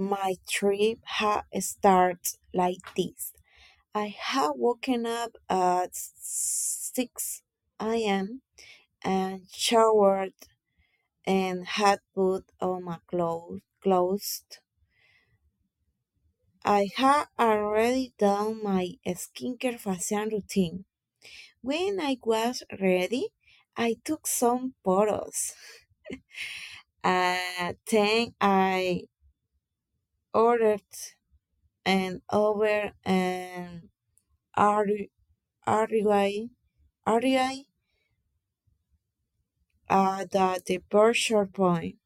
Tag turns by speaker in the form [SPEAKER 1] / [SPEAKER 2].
[SPEAKER 1] My trip starts like this. I have woken up at 6 a.m. and showered and had put on my clothes. I had already done my skincare facial routine. When I was ready, I took some photos. Then I ordered an Uber and arrived arrived at the departure point.